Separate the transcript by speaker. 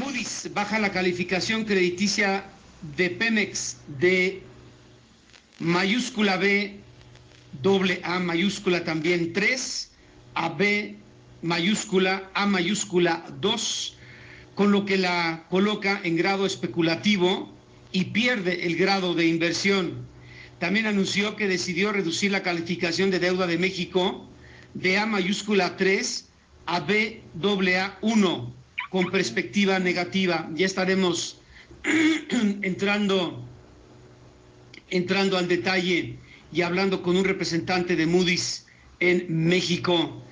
Speaker 1: Moody's baja la calificación crediticia de Pemex de mayúscula B, doble A mayúscula también 3, a B mayúscula, A mayúscula 2, con lo que la coloca en grado especulativo y pierde el grado de inversión. También anunció que decidió reducir la calificación de deuda de México de A mayúscula 3 a B doble A 1 con perspectiva negativa. Ya estaremos entrando al detalle y hablando con un representante de Moody's en México.